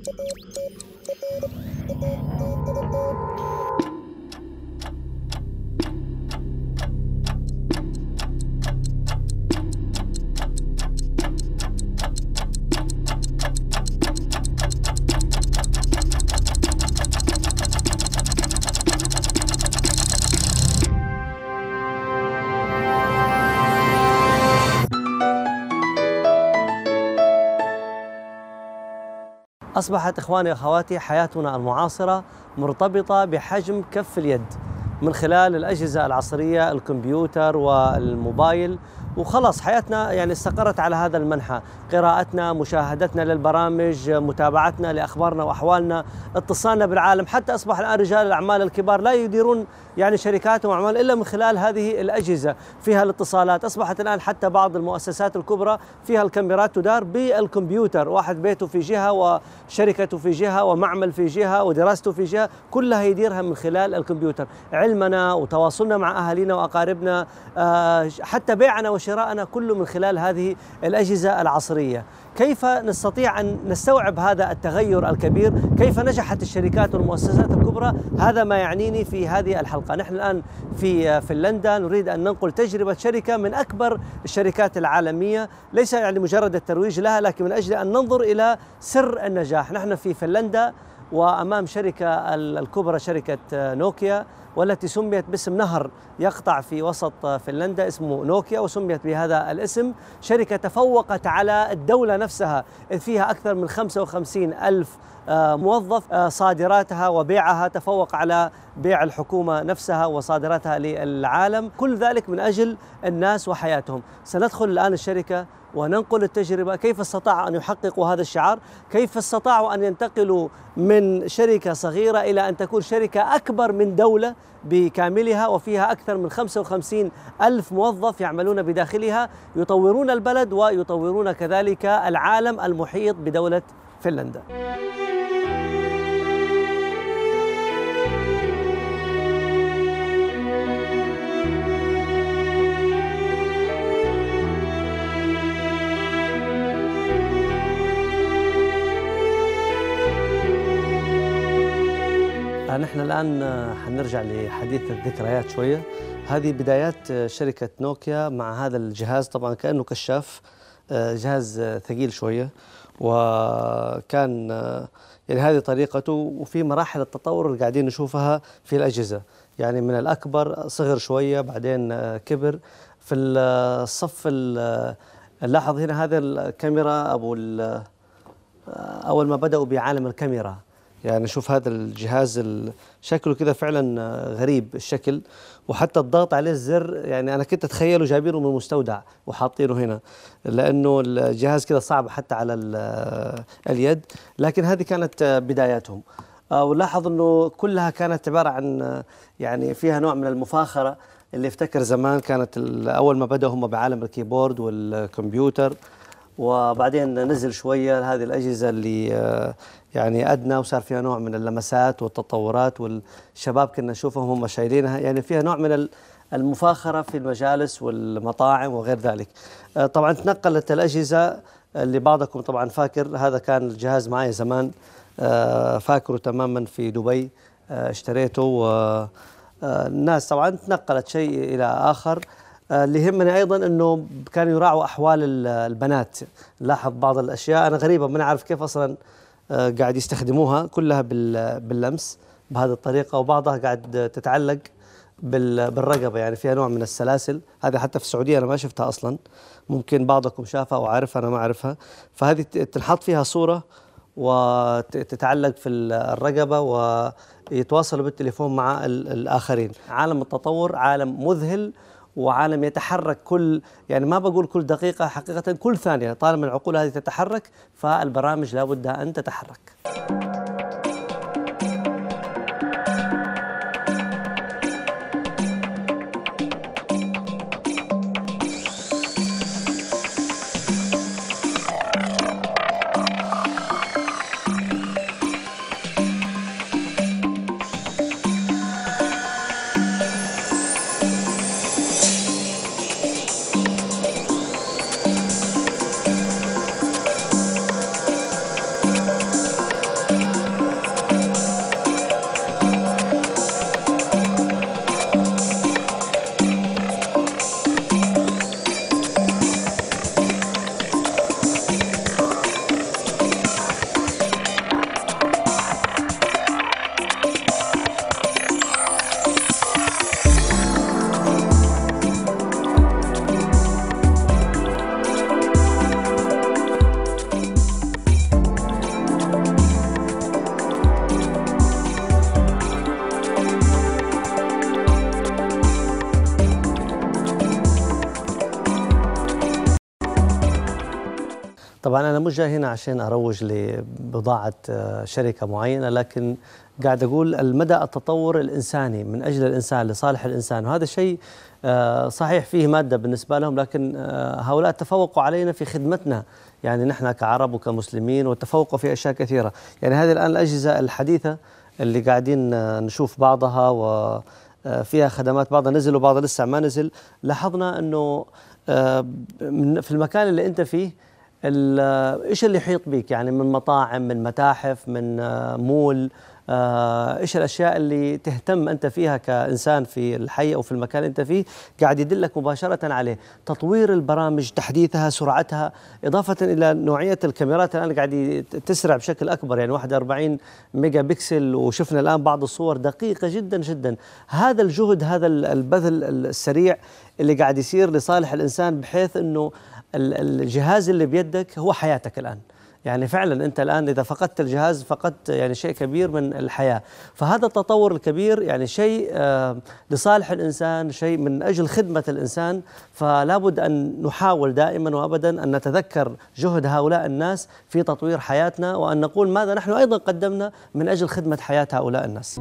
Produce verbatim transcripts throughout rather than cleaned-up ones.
أصبحت إخواني وأخواتي حياتنا المعاصرة مرتبطة بحجم كف اليد من خلال الأجهزة العصرية، الكمبيوتر والموبايل، وخلاص حياتنا يعني استقرت على هذا المنحى. قراءتنا، مشاهدتنا للبرامج، متابعتنا لأخبارنا وأحوالنا، اتصالنا بالعالم، حتى أصبح الآن رجال الأعمال الكبار لا يديرون يعني شركاتهم وأعمال إلا من خلال هذه الأجهزة فيها الاتصالات. أصبحت الآن حتى بعض المؤسسات الكبرى فيها الكاميرات تدار بالكمبيوتر، واحد بيته في جهة وشركته في جهة ومعمل في جهة ودراسته في جهة، كلها يديرها من خلال الكمبيوتر. علمنا وتواصلنا مع أهالينا وأقاربنا، حتى بيعنا وشراءنا كله من خلال هذه الأجهزة العصرية. كيف نستطيع أن نستوعب هذا التغير الكبير؟ كيف نجحت الشركات والمؤسسات الكبرى؟ هذا ما يعنيني في هذه الحلقة. نحن الآن في فنلندا نريد أن ننقل تجربة شركة من أكبر الشركات العالمية، ليس يعني مجرد الترويج لها، لكن من أجل أن ننظر إلى سر النجاح. نحن في فنلندا وأمام شركة الكبرى، شركة نوكيا، والتي سميت باسم نهر يقطع في وسط فنلندا اسمه نوكيا، وسميت بهذا الاسم. شركة تفوقت على الدولة نفسها، إذ فيها أكثر من خمسة وخمسين ألف موظف. صادراتها وبيعها تفوق على بيع الحكومة نفسها وصادراتها للعالم، كل ذلك من أجل الناس وحياتهم. سندخل الآن الشركة وننقل التجربة، كيف استطاعوا أن يحققوا هذا الشعار، كيف استطاعوا أن ينتقلوا من شركة صغيرة إلى أن تكون شركة أكبر من دولة بكاملها، وفيها أكثر من خمسة وخمسين ألف موظف يعملون بداخلها، يطورون البلد ويطورون كذلك العالم المحيط بدولة فنلندا. نحن الآن حنرجع لحديث الذكريات شوية. هذه بدايات شركة نوكيا مع هذا الجهاز، طبعا كأنه كشاف، جهاز ثقيل شوية، وكان يعني هذه طريقته. وفي مراحل التطور اللي قاعدين نشوفها في الأجهزة، يعني من الأكبر صغر شوية بعدين كبر. في الصف نلاحظ هنا هذا الكاميرا أبو أول ما بدأوا بعالم الكاميرا، يعني شوف هذا الجهاز شكله كذا فعلا غريب الشكل، وحتى الضغط عليه الزر يعني أنا كنت أتخيله جايبينه من المستودع وحاطينه هنا، لأنه الجهاز كذا صعب حتى على اليد. لكن هذه كانت بداياتهم، ولاحظ أنه كلها كانت عبارة عن يعني فيها نوع من المفاخرة. اللي افتكر زمان كانت أول ما بدأوا هم بعالم الكيبورد والكمبيوتر، وبعدين نزل شوية هذه الأجهزة اللي يعني أدنى، وصار فيها نوع من اللمسات والتطورات، والشباب كنا نشوفهم هم شايلينها، يعني فيها نوع من المفاخرة في المجالس والمطاعم وغير ذلك. طبعا تنقلت الأجهزة، اللي بعضكم طبعا فاكر هذا كان الجهاز معي زمان، فاكره تماما في دبي، اشتريته، والناس طبعا تنقلت شيء إلى آخر. اللي يهمني أيضا أنه كانوا يراعوا أحوال البنات. لاحظ بعض الأشياء أنا غريبة، ما نعرف كيف أصلا قاعد يستخدموها، كلها باللمس بهذه الطريقة، وبعضها قاعد تتعلق بالرقبة، يعني فيها نوع من السلاسل. هذا حتى في السعودية أنا ما شفتها أصلا، ممكن بعضكم شافها وعارفها، أنا ما أعرفها. فهذه تنحط فيها صورة وتتعلق في الرقبة ويتواصلوا بالتليفون مع الآخرين. عالم التطور عالم مذهل، وعالم يتحرك كل يعني ما بقول كل دقيقة، حقيقة كل ثانية. طالما العقول هذه تتحرك فالبرامج لابد أن تتحرك. طبعا أنا مش جاي هنا عشان أروج لبضاعة آه، شركة معينة، لكن قاعد أقول المدى التطور الإنساني من أجل الإنسان لصالح الإنسان، وهذا شيء آه، صحيح فيه مادة بالنسبة لهم، لكن آه، هؤلاء تفوقوا علينا في خدمتنا، يعني نحن كعرب وكمسلمين، وتفوقوا في أشياء كثيرة. يعني هذه الآن الأجهزة الحديثة اللي قاعدين آه، نشوف بعضها وفيها خدمات، بعضها نزل وبعضها لسه ما نزل. لاحظنا أنه آه، من- في المكان اللي أنت فيه ال- ايش اللي يحيط بك، يعني من مطاعم، من متاحف، من آه، مول، آه، ايش الاشياء اللي تهتم انت فيها كانسان في الحي او في المكان اللي انت فيه، قاعد يدلك مباشره عليه. تطوير البرامج، تحديثها، سرعتها، اضافه الى نوعيه الكاميرات الان قاعد ي- تسرع بشكل اكبر، يعني واحد وأربعين ميجا بكسل، وشفنا الان بعض الصور دقيقه جدا جدا. هذا الجهد، هذا ال- البذل السريع اللي قاعد يصير لصالح الانسان، بحيث انه ال- الجهاز اللي بيدك هو حياتك الآن. يعني فعلا أنت الآن إذا فقدت الجهاز فقدت يعني شيء كبير من الحياة. فهذا التطور الكبير يعني شيء آه لصالح الإنسان، شيء من أجل خدمة الإنسان. فلا بد أن نحاول دائما وأبدا أن نتذكر جهد هؤلاء الناس في تطوير حياتنا، وأن نقول ماذا نحن أيضا قدمنا من أجل خدمة حياة هؤلاء الناس.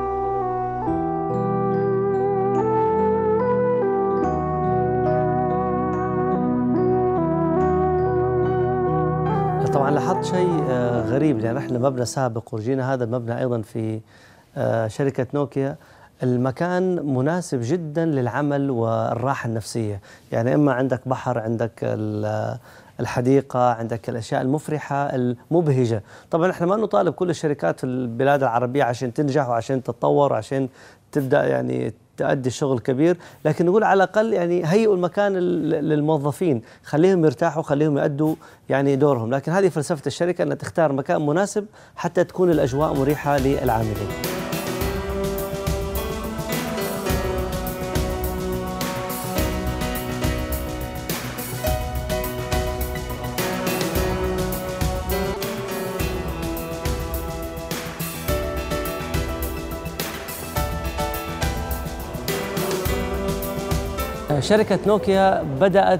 طبعا لاحظت شيء آه، غريب، لأن احنا مبنى سابق ورجينا هذا المبنى أيضا في آه، شركة نوكيا. المكان مناسب جدا للعمل والراحة النفسية، يعني إما عندك بحر، عندك ال- الحديقة، عندك الأشياء المفرحة المبهجة. طبعا احنا ما نطالب كل الشركات في البلاد العربية عشان تنجح وعشان تتطور وعشان تبدأ يعني تؤدي شغل كبير، لكن نقول على الأقل يعني هيئوا المكان لل- للموظفين، خليهم يرتاحوا، خليهم يؤدوا يعني دورهم. لكن هذه فلسفة الشركة، أن تختار مكان مناسب حتى تكون الأجواء مريحة للعاملين. شركة نوكيا بدأت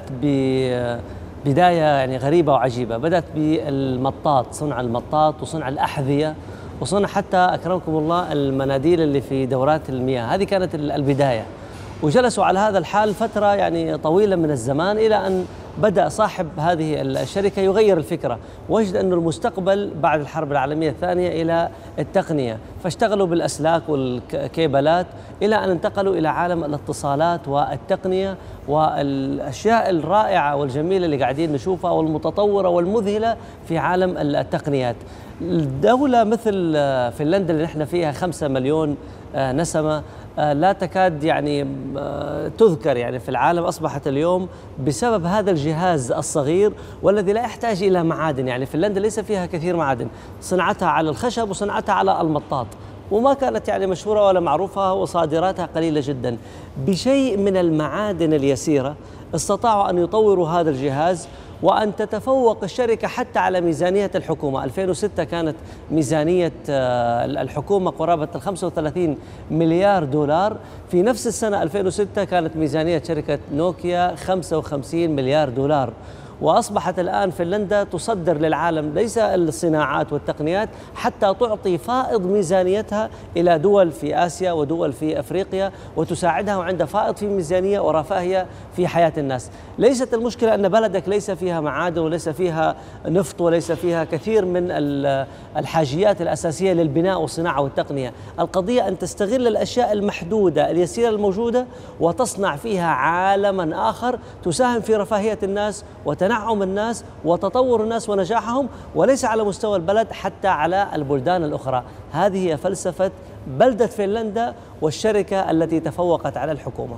ببداية يعني غريبة وعجيبة. بدأت بالمطاط، صنع المطاط وصنع الأحذية وصنع حتى أكرمكم الله المناديل اللي في دورات المياه. هذه كانت البداية، وجلسوا على هذا الحال فترة يعني طويلة من الزمان، إلى أن بدأ صاحب هذه الشركة يغير الفكرة، وجد أن المستقبل بعد الحرب العالمية الثانية إلى التقنية، فاشتغلوا بالأسلاك والكيبلات إلى أن انتقلوا إلى عالم الاتصالات والتقنية والأشياء الرائعة والجميلة اللي قاعدين نشوفها والمتطورة والمذهلة في عالم التقنيات. الدولة مثل فنلندا اللي نحن فيها خمسة مليون نسمة، لا تكاد يعني تذكر يعني في العالم، أصبحت اليوم بسبب هذا الجهاز الصغير والذي لا يحتاج إلى معادن. يعني فنلندا ليس فيها كثير معادن، صنعتها على الخشب وصنعتها على المطاط، وما كانت يعني مشهورة ولا معروفة، وصادراتها قليلة جدا. بشيء من المعادن اليسيرة استطاعوا أن يطوروا هذا الجهاز، وأن تتفوق الشركة حتى على ميزانية الحكومة. ألفين وستة كانت ميزانية الحكومة قرابة ال خمسة وثلاثين مليار دولار، في نفس السنة ألفين وستة كانت ميزانية شركة نوكيا خمسة وخمسين مليار دولار. وأصبحت الآن فنلندا تصدر للعالم ليس الصناعات والتقنيات، حتى تعطي فائض ميزانيتها إلى دول في آسيا ودول في أفريقيا، وتساعدها وعند فائض في ميزانية ورفاهية في حياة الناس. ليست المشكلة أن بلدك ليس فيها معادن وليس فيها نفط وليس فيها كثير من الحاجيات الأساسية للبناء والصناعة والتقنية. القضية أن تستغل الأشياء المحدودة اليسيرة الموجودة وتصنع فيها عالما آخر تساهم في رفاهية الناس وتنعم الناس وتطور الناس ونجاحهم، وليس على مستوى البلد، حتى على البلدان الأخرى. هذه هي فلسفة بلدة فنلندا والشركة التي تفوقت على الحكومة.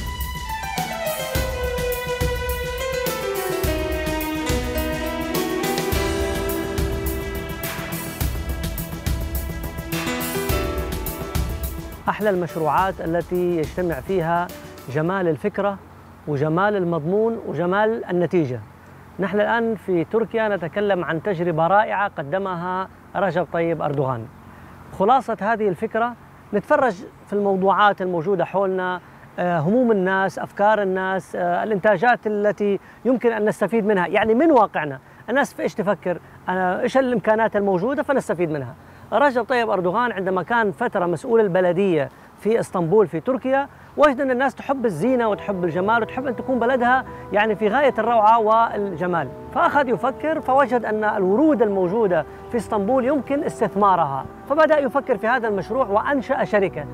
أحلى المشروعات التي يجتمع فيها جمال الفكرة وجمال المضمون وجمال النتيجة. نحن الآن في تركيا نتكلم عن تجربة رائعة قدمها رجب طيب أردوغان. خلاصة هذه الفكرة، نتفرج في الموضوعات الموجودة حولنا، هموم الناس، أفكار الناس، الإنتاجات التي يمكن أن نستفيد منها يعني من واقعنا. الناس في إيش تفكر؟ أنا إيش الإمكانات الموجودة فنستفيد منها. رجب طيب أردوغان عندما كان فترة مسؤول البلدية في اسطنبول في تركيا، وجد أن الناس تحب الزينة وتحب الجمال وتحب أن تكون بلدها يعني في غاية الروعة والجمال، فأخذ يفكر فوجد أن الورود الموجودة في اسطنبول يمكن استثمارها، فبدأ يفكر في هذا المشروع وأنشأ شركة.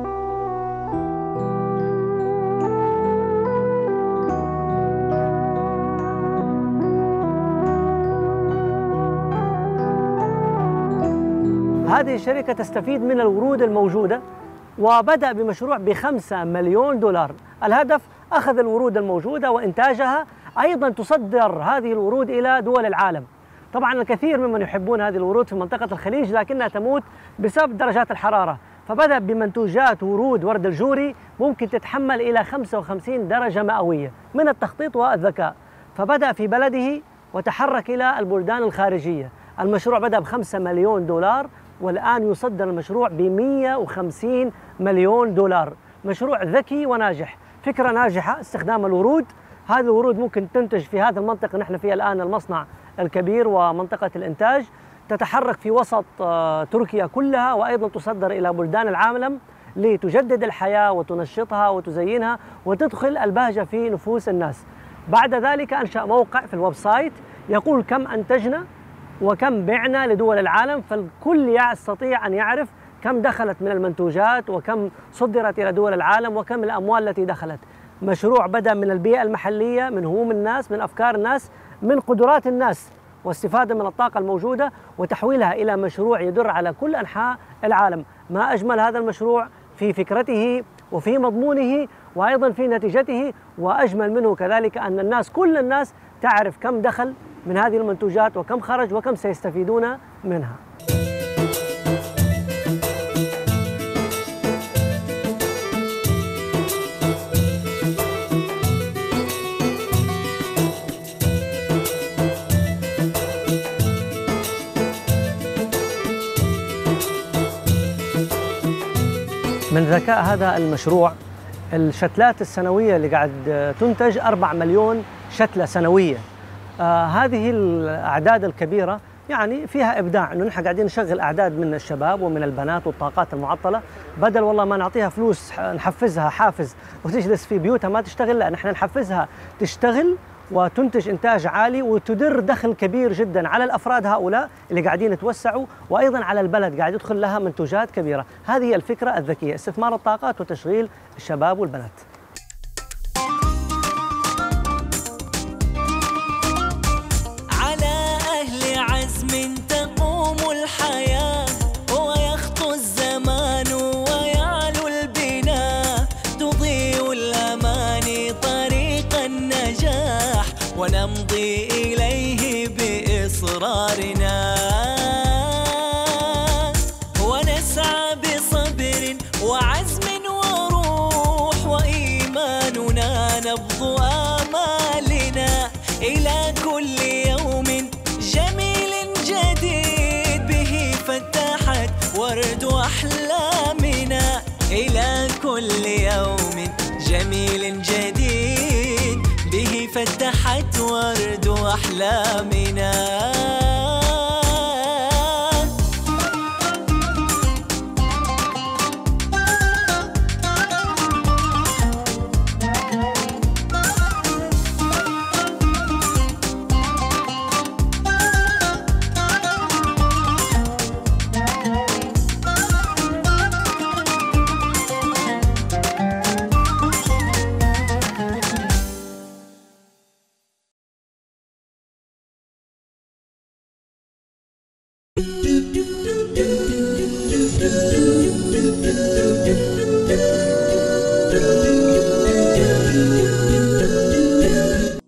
هذه الشركة تستفيد من الورود الموجودة، وبدأ بمشروع بخمسة مليون دولار. الهدف أخذ الورود الموجودة وإنتاجها، أيضا تصدر هذه الورود إلى دول العالم. طبعا الكثير ممن يحبون هذه الورود في منطقة الخليج، لكنها تموت بسبب درجات الحرارة، فبدأ بمنتوجات ورود ورد الجوري ممكن تتحمل إلى خمسة وخمسين درجة مئوية من التخطيط والذكاء، فبدأ في بلده وتحرك إلى البلدان الخارجية. المشروع بدأ بخمسة مليون دولار، والآن يصدر المشروع بمئة وخمسين مليون دولار. مشروع ذكي وناجح، فكرة ناجحة، استخدام الورود. هذه الورود ممكن تنتج في هذه المنطقة نحن فيها الآن، المصنع الكبير ومنطقة الإنتاج، تتحرك في وسط تركيا كلها، وأيضا تصدر إلى بلدان العالم لتجدد الحياة وتنشطها وتزينها وتدخل البهجة في نفوس الناس. بعد ذلك أنشأ موقع في الويب سايت يقول كم أنتجنا وكم بعنا لدول العالم، فالكل يستطيع أن يعرف كم دخلت من المنتوجات وكم صدرت إلى دول العالم وكم الأموال التي دخلت. مشروع بدأ من البيئة المحلية، من هموم الناس، من أفكار الناس، من قدرات الناس، واستفادة من الطاقة الموجودة وتحويلها إلى مشروع يدر على كل أنحاء العالم. ما أجمل هذا المشروع في فكرته وفي مضمونه وأيضا في نتيجته، وأجمل منه كذلك أن الناس كل الناس تعرف كم دخل من هذه المنتوجات وكم خرج وكم سيستفيدون منها. من ذكاء هذا المشروع الشتلات السنوية اللي قاعد تنتج أربعة مليون شتلة سنوية. آه هذه الأعداد الكبيرة يعني فيها إبداع، إنه نحن قاعدين نشغل أعداد من الشباب ومن البنات والطاقات المعطلة، بدل والله ما نعطيها فلوس نحفزها حافز وتجلس في بيوتها ما تشتغل، لا نحن نحفزها تشتغل وتنتج إنتاج عالي وتدر دخل كبير جدا على الأفراد هؤلاء اللي قاعدين يتوسعوا، وأيضا على البلد قاعد يدخل لها منتوجات كبيرة. هذه الفكرة الذكية، استثمار الطاقات وتشغيل الشباب والبنات. تقوم الحياة ويخطو الزمان ويعلو البناء، تضيء الأماني طريق النجاح ونمضي إليه بإصرارنا، ونسعى بصبر وعزم وروح وإيماننا نبض آمالنا إلى كل يوم جميل جديد به فتحت ورد أحلامنا، إلى كل يوم جميل جديد به فتحت ورد أحلامنا. do do do do do do do do